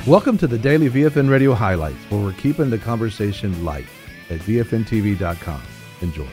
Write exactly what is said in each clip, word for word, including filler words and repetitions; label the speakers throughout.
Speaker 1: Welcome to the Daily V F N Radio Highlights, where we're keeping the conversation light at V F N T V dot com. Enjoy.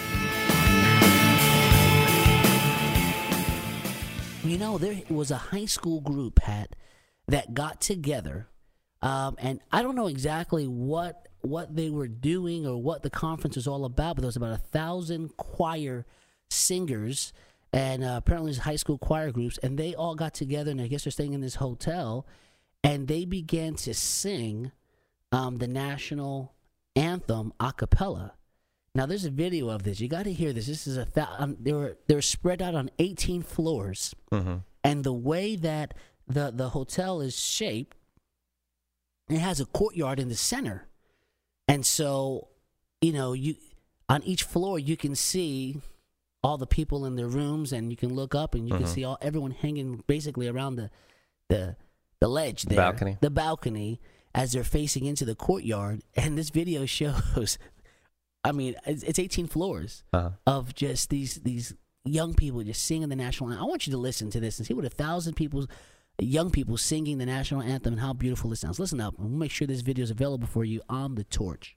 Speaker 2: You know, there was a high school group, Pat, that got together, um, and I don't know exactly what what they were doing or what the conference was all about, but there was about a thousand choir singers and uh, apparently high school choir groups, and they all got together, and I guess they're staying in this hotel, and they began to sing um, the national anthem a cappella. Now, there's a video of this. You got to hear this. This is a th- um, they were they were spread out on eighteen floors,
Speaker 3: Mm-hmm.
Speaker 2: and the way that the the hotel is shaped, it has a courtyard in the center, and so you know you on each floor you can see all the people in their rooms, and you can look up and you
Speaker 3: Mm-hmm.
Speaker 2: can see all everyone hanging basically around the the the ledge there,
Speaker 3: Balcony.
Speaker 2: the balcony as they're facing into the courtyard, and this video shows. I mean, it's it's eighteen floors
Speaker 3: Uh-huh.
Speaker 2: of just these these young people just singing the national anthem. I want you to listen to this and see what a thousand people, young people singing the national anthem and how beautiful it sounds. Listen up, and we'll make sure this video is available for you on the Torch.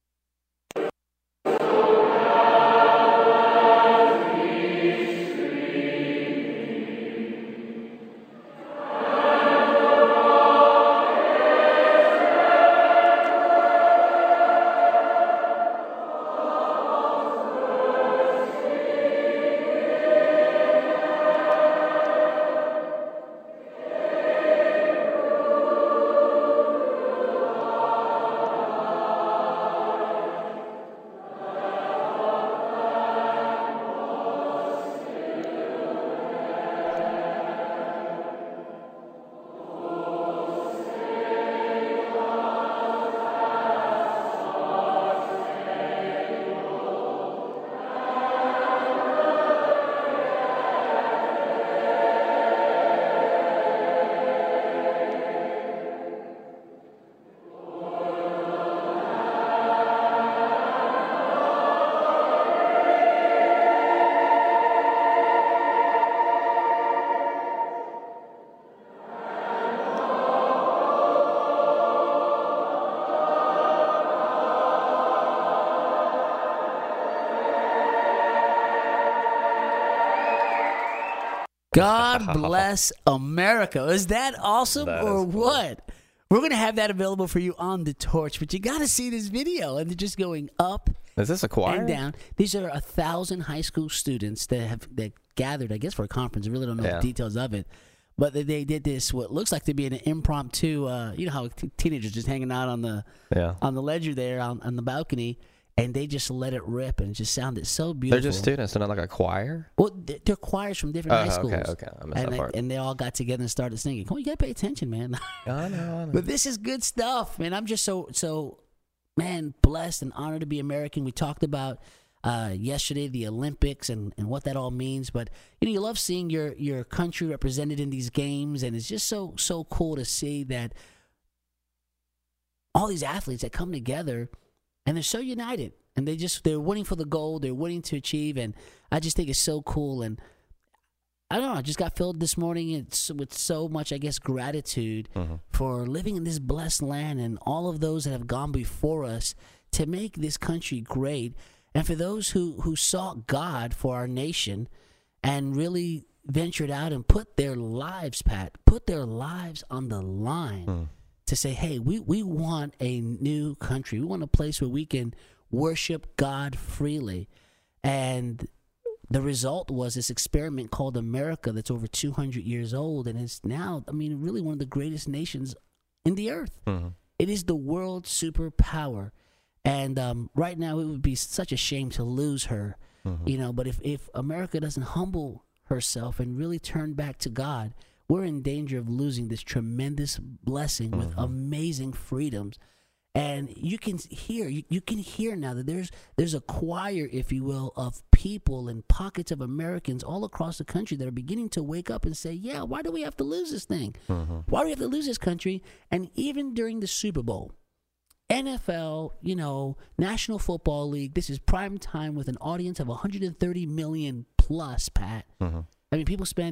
Speaker 2: God bless America. Is that awesome
Speaker 3: That
Speaker 2: or
Speaker 3: is cool.
Speaker 2: what? We're going to have that available for you on the Torch, but you got to see this video, and they're just going up
Speaker 3: Is this a choir?
Speaker 2: and down. These are a thousand high school students that have that gathered, I guess, for a conference. I really don't know
Speaker 3: Yeah.
Speaker 2: the details of it, but they, they did this what looks like to be an impromptu. Uh, you know how t- teenagers just hanging out on the
Speaker 3: Yeah.
Speaker 2: on the ledger there on, on the balcony, and they just let it rip, and it just sounded so beautiful.
Speaker 3: They're just students. They're not like a choir?
Speaker 2: Well, th- they're choirs from different
Speaker 3: Oh,
Speaker 2: high schools.
Speaker 3: okay, okay. I missed
Speaker 2: and,
Speaker 3: that
Speaker 2: they,
Speaker 3: part.
Speaker 2: and they all got together and started singing. Come on, you gotta pay attention, man.
Speaker 3: I know, I know.
Speaker 2: But this is good stuff, man. I'm just so so, man, blessed and honored to be American. We talked about uh, yesterday the Olympics and, and what that all means. But you know, you love seeing your your country represented in these games, and it's just so so cool to see that all these athletes that come together and they're so united. And they just, they're winning for the goal. They're winning to achieve. And I just think it's so cool. And I don't know, I just got filled this morning it's, with so much, I guess, gratitude
Speaker 3: Mm-hmm.
Speaker 2: for living in this blessed land and all of those that have gone before us to make this country great. And for those who, who sought God for our nation and really ventured out and put their lives, Pat, put their lives on the line
Speaker 3: Mm.
Speaker 2: to say, hey, we, we want a new country. We want a place where we can worship God freely. And the result was this experiment called America that's over two hundred years old, and it's now, I mean, really one of the greatest nations in the earth.
Speaker 3: Mm-hmm.
Speaker 2: It is the world superpower. And um, right now it would be such a shame to lose her,
Speaker 3: Mm-hmm.
Speaker 2: you know, but if, if America doesn't humble herself and really turn back to God, we're in danger of losing this tremendous blessing with
Speaker 3: Mm-hmm.
Speaker 2: amazing freedoms. And you can hear, you, you can hear now that there's there's a choir, if you will, of people and pockets of Americans all across the country that are beginning to wake up and say, yeah, why do we have to lose this thing?
Speaker 3: Mm-hmm.
Speaker 2: Why do we have to lose this country? And even during the Super Bowl, N F L, you know, National Football League, this is prime time with an audience of one hundred thirty million plus, Pat.
Speaker 3: Mm-hmm.
Speaker 2: I mean, people spend,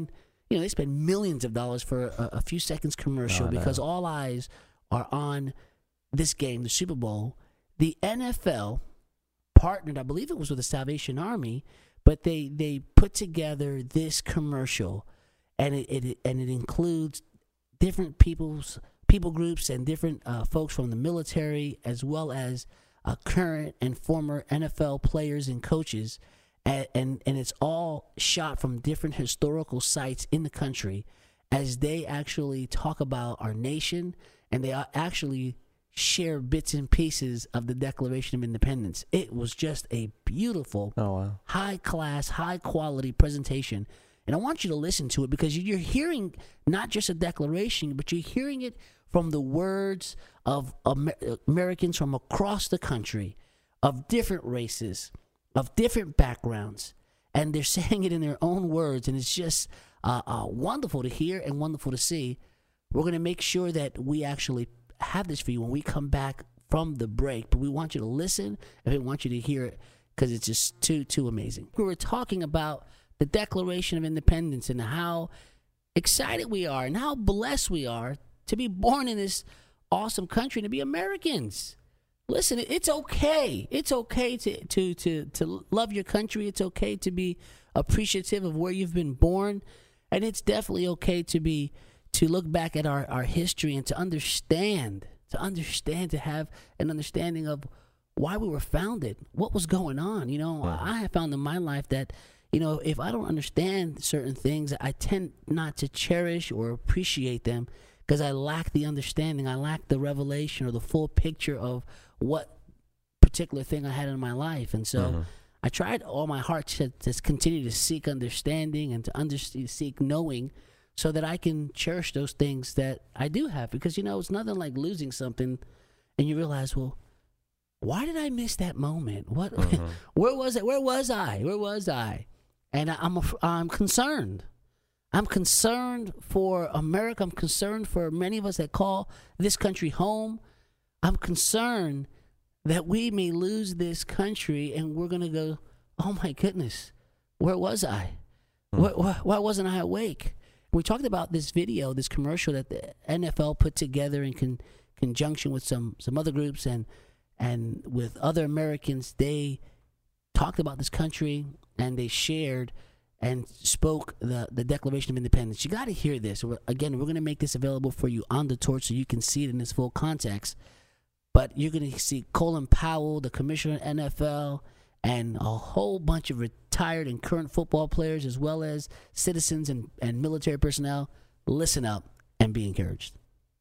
Speaker 2: you know, they spend millions of dollars for a, a few seconds commercial
Speaker 3: Oh, no.
Speaker 2: because all eyes are on this game, the Super Bowl. The N F L partnered, I believe it was with the Salvation Army, but they, they put together this commercial, and it, it and it includes different people's people groups and different uh, folks from the military, as well as uh, current and former N F L players and coaches, and, and and it's all shot from different historical sites in the country, as they actually talk about our nation, and they actually share bits and pieces of the Declaration of Independence. It was just a beautiful,
Speaker 3: Oh, wow.
Speaker 2: high-class, high-quality presentation. And I want you to listen to it because you're hearing not just a declaration, but you're hearing it from the words of Amer- Americans from across the country, of different races, of different backgrounds. And they're saying it in their own words, and it's just uh, uh, wonderful to hear and wonderful to see. We're going to make sure that we actually have this for you when we come back from the break, but we want you to listen and we want you to hear it because it's just too, too amazing. We were talking about the Declaration of Independence and how excited we are and how blessed we are to be born in this awesome country, to be Americans. Listen, it's okay. It's okay to, to, to, to love your country. It's okay to be appreciative of where you've been born. And it's definitely okay to be to look back at our, our history and to understand, to understand, to have an understanding of why we were founded, what was going on. You know,
Speaker 3: Yeah.
Speaker 2: I have found in my life that, you know, if I don't understand certain things, I tend not to cherish or appreciate them because I lack the understanding, I lack the revelation or the full picture of what particular thing I had in my life. And so
Speaker 3: Mhm.
Speaker 2: I tried all my heart to, to continue to seek understanding and to under, seek knowing so that I can cherish those things that I do have. Because, you know, it's nothing like losing something and you realize, well, why did I miss that moment? What,
Speaker 3: Mhm.
Speaker 2: where was it? Where was I? Where was I? And I, I'm, af- I'm concerned. I'm concerned for America. I'm concerned for many of us that call this country home. I'm concerned that we may lose this country and we're going to go, oh my goodness, where was I?
Speaker 3: Hmm.
Speaker 2: Why, why, why wasn't I awake? We talked about this video, this commercial that the N F L put together in con- conjunction with some, some other groups and and with other Americans. They talked about this country and they shared and spoke the, the Declaration of Independence. You got to hear this. We're, again, we're going to make this available for you on the torch so you can see it in its full context. But you're going to see Colin Powell, the commissioner of N F L, and a whole bunch of retired and current football players, as well as citizens and, and military personnel. Listen up and be encouraged.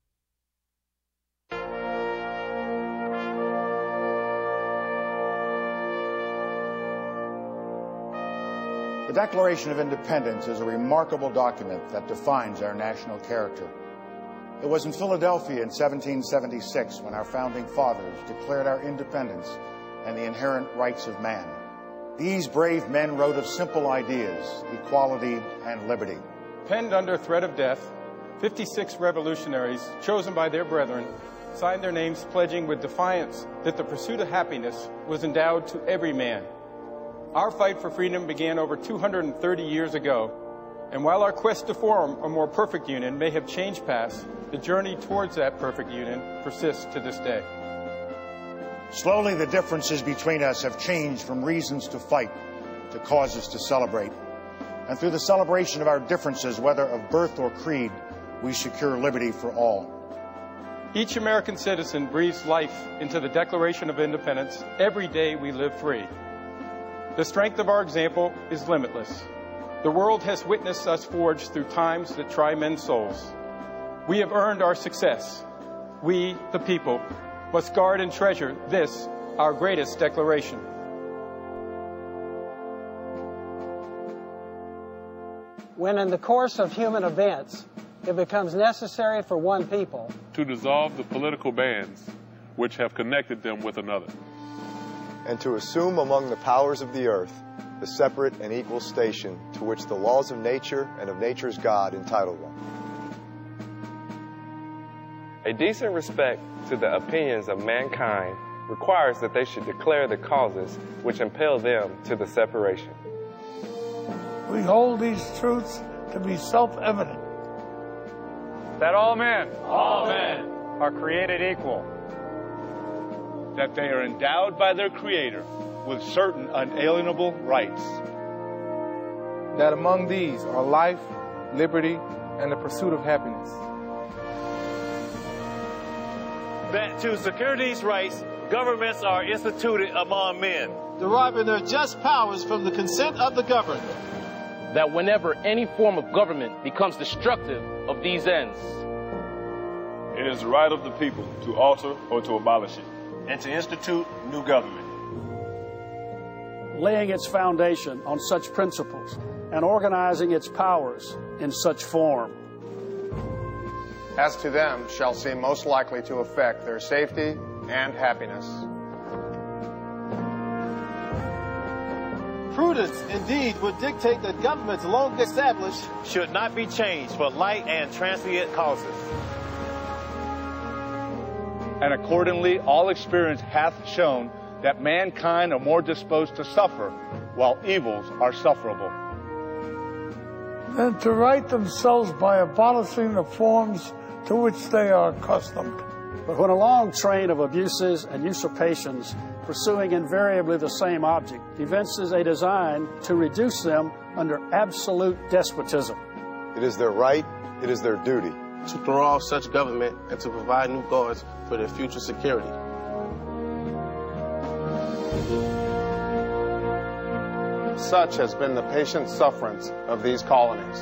Speaker 4: The Declaration of Independence is a remarkable document that defines our national character. It was in Philadelphia in seventeen seventy-six when our founding fathers declared our independence and the inherent rights of man. These brave men wrote of simple ideas, equality and liberty.
Speaker 5: Penned under threat of death, fifty-six revolutionaries, chosen by their brethren, signed their names pledging with defiance that the pursuit of happiness was endowed to every man. Our fight for freedom began over two hundred thirty years ago, and while our quest to form a more perfect union may have changed past, the journey towards that perfect union persists to this day.
Speaker 4: Slowly, the differences between us have changed from reasons to fight to causes to celebrate. And through the celebration of our differences, whether of birth or creed, we secure liberty for all.
Speaker 5: Each American citizen breathes life into the Declaration of Independence every day we live free. The strength of our example is limitless. The world has witnessed us forged through times that try men's souls. We have earned our success. We, the people, must guard and treasure this, our greatest declaration.
Speaker 6: When in the course of human events, it becomes necessary for one people
Speaker 7: to dissolve the political bands which have connected them with another,
Speaker 8: and to assume among the powers of the earth the separate and equal station to which the laws of nature and of nature's God entitle them.
Speaker 9: A decent respect to the opinions of mankind requires that they should declare the causes which impel them to the separation.
Speaker 10: We hold these truths to be self-evident.
Speaker 11: That all men,
Speaker 12: all men
Speaker 11: are created equal.
Speaker 13: That they are endowed by their Creator with certain unalienable rights.
Speaker 5: That among these are life, liberty, and the pursuit of happiness.
Speaker 12: That to secure these rights, governments are instituted among men,
Speaker 14: deriving their just powers from the consent of the governed.
Speaker 15: That whenever any form of government becomes destructive of these ends,
Speaker 7: it is the right of the people to alter or to abolish it,
Speaker 12: and to institute new government.
Speaker 16: Laying its foundation on such principles and organizing its powers in such form.
Speaker 4: As to them shall seem most likely to affect their safety and happiness.
Speaker 14: Prudence, indeed, would dictate that governments long established
Speaker 12: should not be changed for light and transient causes.
Speaker 13: And accordingly, all experience hath shown that mankind are more disposed to suffer, while evils are sufferable.
Speaker 10: Than to right themselves by abolishing the forms to which they are accustomed.
Speaker 16: But when a long train of abuses and usurpations, pursuing invariably the same object, evinces a design to reduce them under absolute despotism,
Speaker 8: it is their right, it is their duty,
Speaker 14: to throw off such government and to provide new guards for their future security.
Speaker 4: Such has been the patient sufferance of these colonies.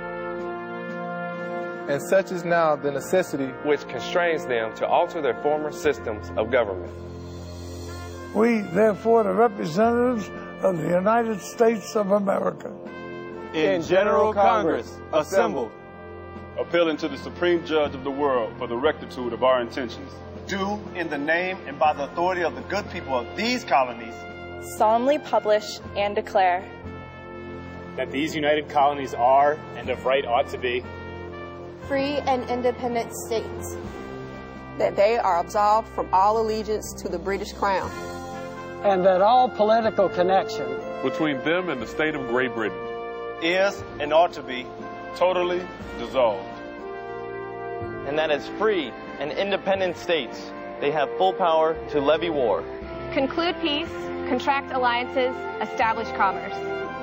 Speaker 5: And such is now the necessity
Speaker 9: which constrains them to alter their former systems of government.
Speaker 10: We, therefore, the representatives of the United States of America,
Speaker 14: in General Congress, assembled,
Speaker 7: appealing to the Supreme Judge of the world for the rectitude of our intentions,
Speaker 12: do, in the name and by the authority of the good people of these colonies,
Speaker 17: solemnly publish and declare
Speaker 18: that these united colonies are, and of right ought to be,
Speaker 19: free and independent states,
Speaker 20: that they are absolved from all allegiance to the British Crown,
Speaker 6: and that all political connection
Speaker 7: between them and the state of Great Britain
Speaker 12: is and ought to be
Speaker 7: totally dissolved,
Speaker 15: and that as free and independent states, they have full power to levy war,
Speaker 17: conclude peace, contract alliances, establish commerce,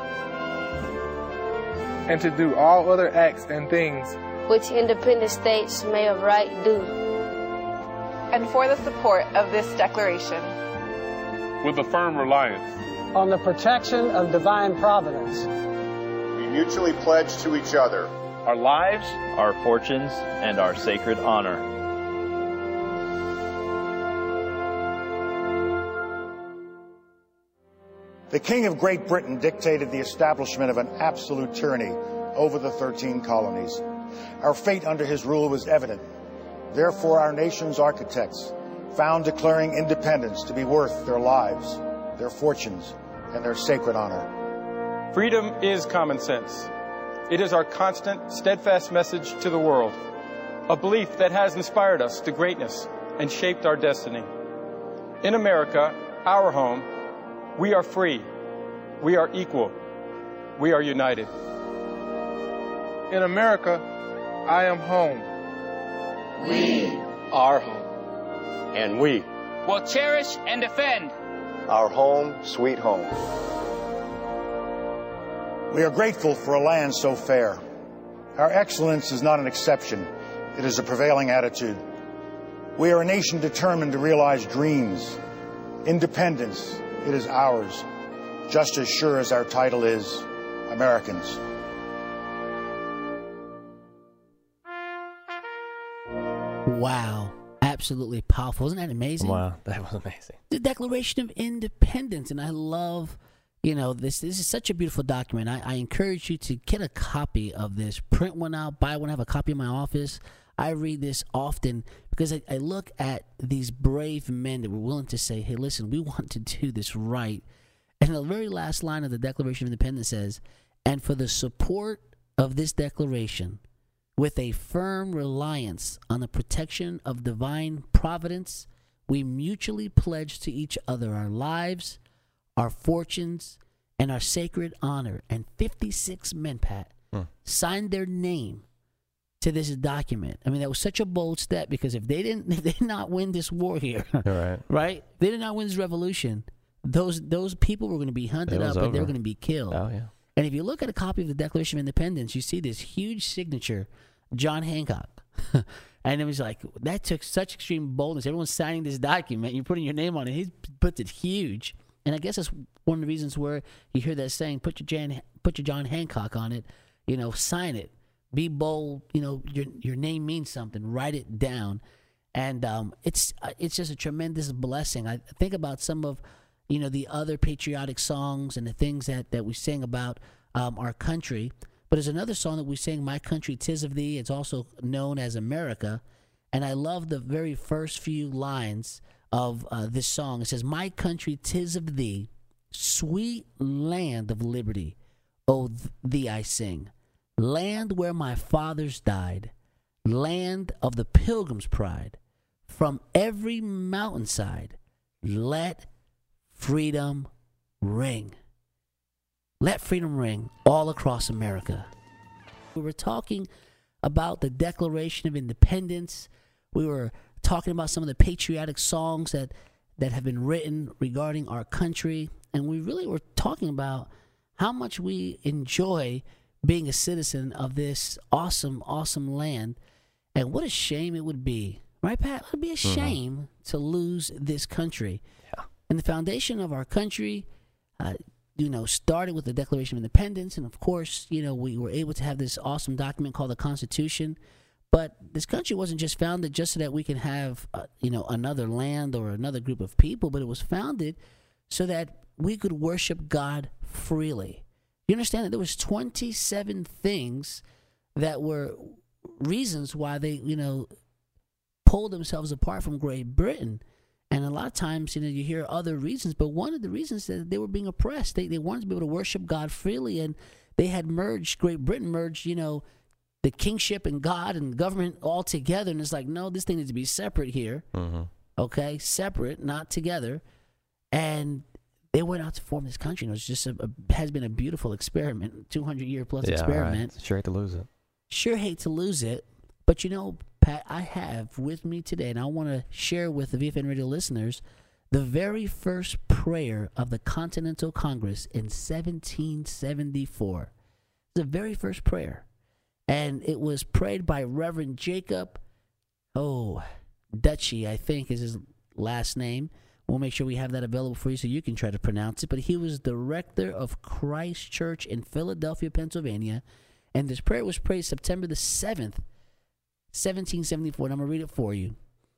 Speaker 5: and to do all other acts and things
Speaker 19: which independent states may of right do.
Speaker 17: And for the support of this declaration,
Speaker 7: with a firm reliance
Speaker 6: on the protection of divine providence,
Speaker 4: we mutually pledge to each other
Speaker 12: our lives,
Speaker 18: our fortunes, and our sacred honor.
Speaker 4: The King of Great Britain dictated the establishment of an absolute tyranny over the thirteen colonies. Our fate under his rule was evident. Therefore, our nation's architects found declaring independence to be worth their lives, their fortunes, and their sacred honor.
Speaker 5: Freedom is common sense. It is our constant, steadfast message to the world, a belief that has inspired us to greatness and shaped our destiny. In America, our home, we are free, we are equal, we are united. In America, I am home.
Speaker 12: We are home.
Speaker 15: And we
Speaker 18: will cherish and defend
Speaker 8: our home, sweet home.
Speaker 4: We are grateful for a land so fair. Our excellence is not an exception. It is a prevailing attitude. We are a nation determined to realize dreams. Independence, it is ours, just as sure as our title is Americans.
Speaker 2: Wow. Absolutely powerful. Isn't that amazing?
Speaker 3: Wow, that was amazing.
Speaker 2: The Declaration of Independence. And I love, you know, this This is such a beautiful document. I, I encourage you to get a copy of this. Print one out, buy one, have a copy in my office. I read this often because I, I look at these brave men that were willing to say, hey, listen, we want to do this right. And the very last line of the Declaration of Independence says, and for the support of this declaration, with a firm reliance on the protection of divine providence, we mutually pledge to each other our lives, our fortunes, and our sacred honor. And fifty-six men, Pat,
Speaker 3: Hmm.
Speaker 2: signed their name to this document. I mean, that was such a bold step because if they didn't, if they did not win this war here,
Speaker 3: right,
Speaker 2: right, if they did not win this revolution, those those people were going to be hunted up and they were going to be killed.
Speaker 3: Oh yeah.
Speaker 2: And if you look at a copy of the Declaration of Independence, you see this huge signature, John Hancock. And it was like, that took such extreme boldness. Everyone's signing this document. You're putting your name on it. He puts it huge. And I guess that's one of the reasons where you hear that saying, put your Jan, put your John Hancock on it, you know, sign it. Be bold, you know, your your name means something. Write it down. And um, it's uh, it's just a tremendous blessing. I think about some of, you know, the other patriotic songs and the things that, that we sing about um, our country. But there's another song that we sing, My Country, 'Tis of Thee. It's also known as America. And I love the very first few lines of uh, this song. It says, My country, 'tis of thee, sweet land of liberty. Oh, th- thee I sing. Land where my fathers died. Land of the pilgrim's pride. From every mountainside, let freedom ring. Let freedom ring all across America. We were talking about the Declaration of Independence. We were talking about some of the patriotic songs that, that have been written regarding our country. And we really were talking about how much we enjoy being a citizen of this awesome, awesome land. And what a shame it would be, right, Pat? It would be a shame mm-hmm. to lose this country.
Speaker 3: Yeah.
Speaker 2: And the foundation of our country, uh, you know, started with the Declaration of Independence. And of course, you know, we were able to have this awesome document called the Constitution. But this country wasn't just founded just so that we can have, uh, you know, another land or another group of people, but it was founded so that we could worship God freely. You understand that there was twenty-seven things that were reasons why they, you know, pulled themselves apart from Great Britain. And a lot of times, you know, you hear other reasons, but one of the reasons is that they were being oppressed. They they wanted to be able to worship God freely, and they had merged, Great Britain merged, you know, the kingship and God and government all together. And it's like, no, this thing needs to be separate here.
Speaker 3: Mm-hmm.
Speaker 2: Okay, separate, not together. And they went out to form this country. And it was just a, a has been a beautiful experiment, two hundred year plus
Speaker 3: yeah,
Speaker 2: experiment.
Speaker 3: Right. Sure hate to lose it.
Speaker 2: Sure hate to lose it. But you know, Pat, I have with me today, and I want to share with the V F N Radio listeners, the very first prayer of the Continental Congress in seventeen seventy-four. The very first prayer. And it was prayed by Reverend Jacob, oh, Duchy, I think is his last name. We'll make sure we have that available for you so you can try to pronounce it. But he was the rector of Christ Church in Philadelphia, Pennsylvania. And this prayer was prayed September the seventh, seventeen seventy-four. And I'm going to read it for you.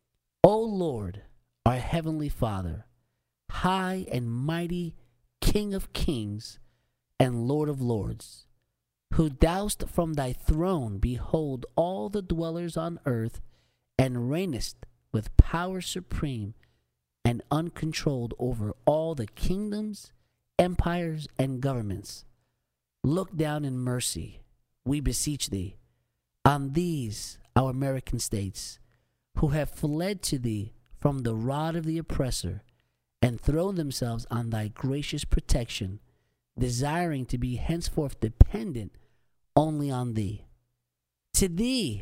Speaker 2: O Lord, our heavenly Father, high and mighty King of kings and Lord of lords, who dost from thy throne behold all the dwellers on earth, and reignest with power supreme and uncontrolled over all the kingdoms, empires, and governments. Look down in mercy, we beseech thee, on these our American states, who have fled to thee from the rod of the oppressor, and thrown themselves on thy gracious protection, desiring to be henceforth dependent only on thee. To thee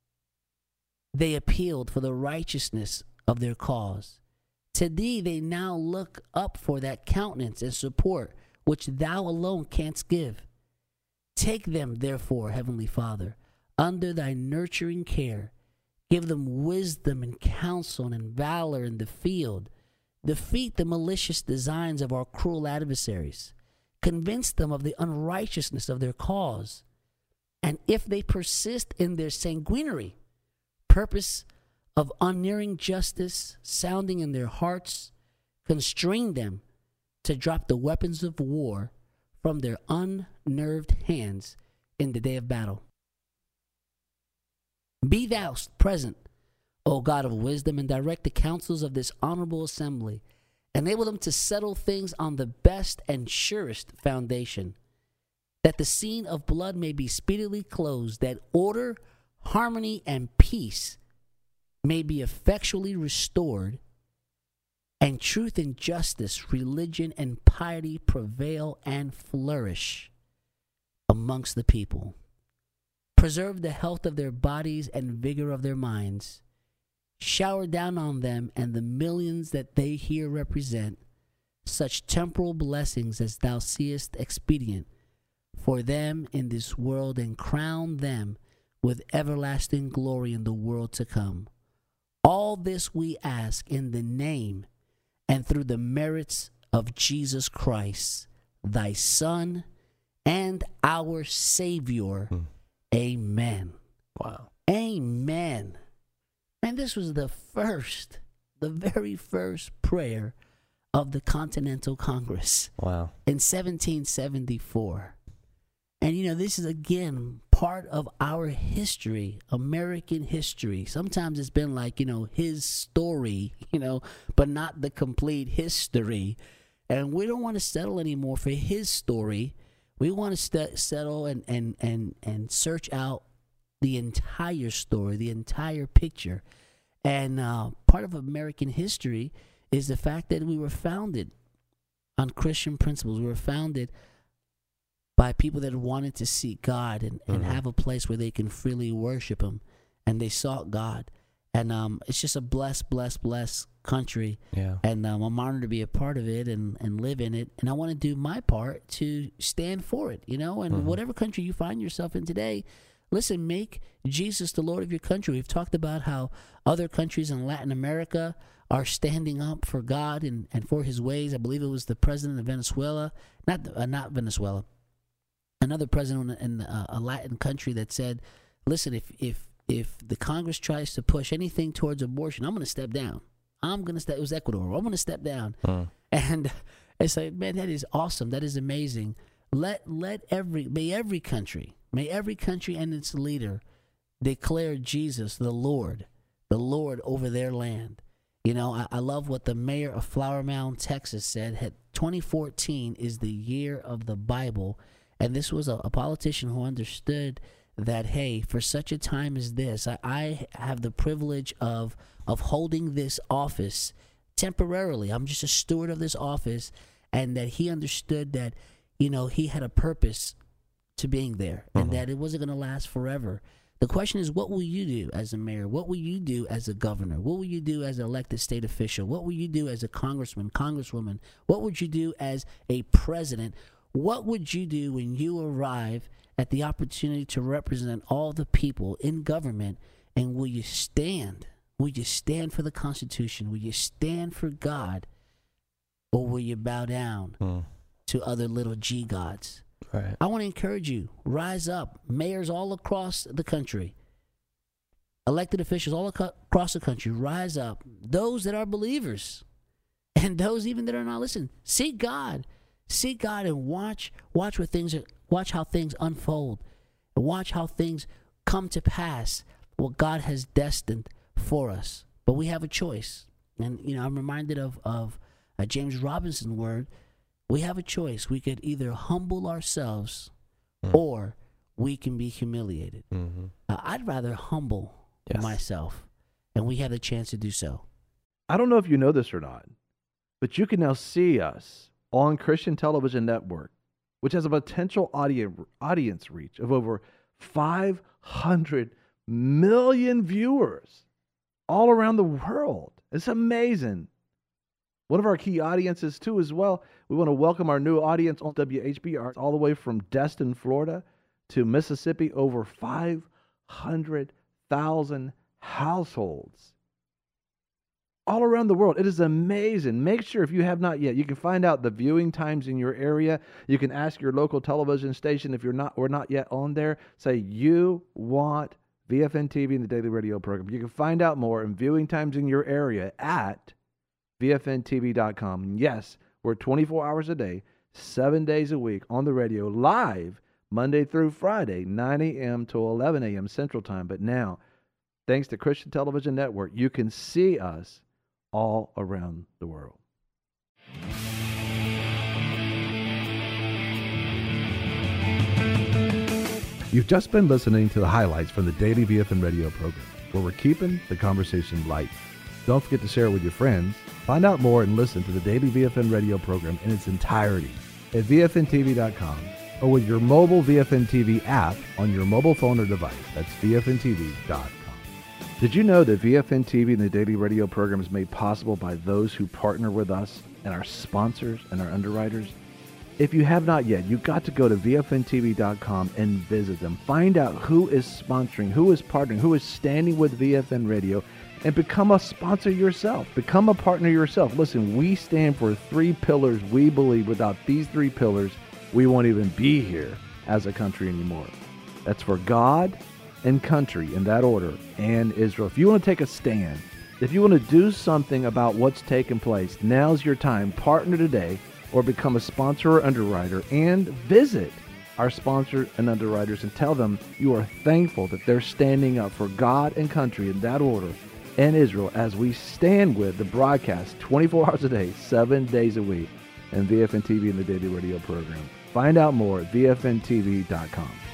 Speaker 2: they appealed for the righteousness of their cause. To thee they now look up for that countenance and support which thou alone canst give. Take them, therefore, Heavenly Father, under thy nurturing care. Give them wisdom and counsel and valor in the field. Defeat the malicious designs of our cruel adversaries. Convince them of the unrighteousness of their cause. And if they persist in their sanguinary purpose of unerring justice sounding in their hearts, constrain them to drop the weapons of war from their unnerved hands in the day of battle. Be thou present, O God of wisdom, and direct the counsels of this honorable assembly. Enable them to settle things on the best and surest foundation, that the scene of blood may be speedily closed, that order, harmony, and peace may be effectually restored, and truth and justice, religion and piety prevail and flourish amongst the people. preserve the health of their bodies and vigor of their minds. Shower down on them and the millions that they here represent such temporal blessings as thou seest expedient for them in this world, and crown them with everlasting glory in the world to come. All this we ask in the name and through the merits of Jesus Christ, thy Son and our Savior. Hmm. Amen.
Speaker 3: Wow.
Speaker 2: Amen. And this was the first, the very first prayer of the Continental Congress.
Speaker 3: Wow.
Speaker 2: In seventeen seventy-four. And, you know, this is, again, part of our history, American history. Sometimes it's been like, you know, his story, you know, but not the complete history. And we don't want to settle anymore for his story. We want to st- settle and, and, and, and search out the entire story, the entire picture. And uh, part of American history is the fact that we were founded on Christian principles. We were founded by people that wanted to seek God and, and mm-hmm. have a place where they can freely worship Him. And they sought God. And um, it's just a blessed, blessed, blessed country.
Speaker 3: Yeah.
Speaker 2: And um, I'm honored to be a part of it and, and live in it. And I want to do my part to stand for it, you know. And mm-hmm. whatever country you find yourself in today, listen, make Jesus the Lord of your country. We've talked about how other countries in Latin America are standing up for God and, and for His ways. I believe it was the president of Venezuela, not uh, not Venezuela, another president in a, a Latin country that said, listen, if if if the Congress tries to push anything towards abortion, I'm going to step down. I'm going to step, it was Ecuador, I'm going to step down. Uh. And it's like, man, that is awesome. That is amazing. Let let every, may every country, may every country and its leader declare Jesus the Lord, the Lord over their land. You know, I, I love what the mayor of Flower Mound, Texas said. Had, twenty fourteen is the year of the Bible. And this was a, a politician who understood that, hey, for such a time as this, I, I have the privilege of of holding this office temporarily. I'm just a steward of this office, and that he understood that, you know, he had a purpose to being there, and uh-huh. that it wasn't going to last forever. The question is, what will you do as a mayor? What will you do as a governor? What will you do as an elected state official? What will you do as a congressman, congresswoman? What would you do as a president? What would you do when you arrive at the opportunity to represent all the people in government? And will you stand? Will you stand for the Constitution? Will you stand for God? Or will you bow down hmm. to other little G gods?
Speaker 3: Right.
Speaker 2: I want to encourage you, rise up. Mayors all across the country, elected officials all ac- across the country, rise up. Those that are believers and those even that are not, listen, seek God. Seek God and watch watch what things are, watch how things unfold. And watch how things come to pass, what God has destined for us. But we have a choice. And, you know, I'm reminded of, of a James Robinson word. We have a choice. We could either humble ourselves mm. or we can be humiliated. Mm-hmm. Uh, I'd rather humble yes. myself, and we have the chance to do so.
Speaker 1: I don't know if you know this or not, but you can now see us on Christian Television Network, which has a potential audience audience reach of over five hundred million viewers all around the world. It's amazing. One of our key audiences, too, as well, we want to welcome our new audience on W H B R all the way from Destin, Florida to Mississippi, over five hundred thousand households all around the world. It is amazing. Make sure, if you have not yet, you can find out the viewing times in your area. You can ask your local television station if you're not or not yet on there. Say you want V F N T V and the Daily Radio program. You can find out more and viewing times in your area at V F N T V dot com. Yes, we're twenty-four hours a day, seven days a week on the radio, live Monday through Friday, nine a.m. to eleven a.m. Central Time. But now, thanks to Christian Television Network, you can see us all around the world. You've just been listening to the highlights from the Daily V F N Radio program, where we're keeping the conversation light. Don't forget to share it with your friends. Find out more and listen to the Daily V F N Radio program in its entirety at V F N T V dot com or with your mobile V F N T V app on your mobile phone or device. That's V F N T V dot com. Did you know that V F N T V and the Daily Radio program is made possible by those who partner with us and our sponsors and our underwriters? If you have not yet, you've got to go to V F N T V dot com and visit them. Find out who is sponsoring, who is partnering, who is standing with V F N Radio, and become a sponsor yourself. Become a partner yourself. Listen, we stand for three pillars we believe. Without these three pillars, we won't even be here as a country anymore. That's for God and country, in that order, and Israel. If you want to take a stand, if you want to do something about what's taking place, now's your time. Partner today or become a sponsor or underwriter, and visit our sponsors and underwriters and tell them you are thankful that they're standing up for God and country, in that order, and Israel, as we stand with the broadcast twenty-four hours a day, seven days a week, and V F N T V and the Daily Radio program. Find out more at V F N T V dot com.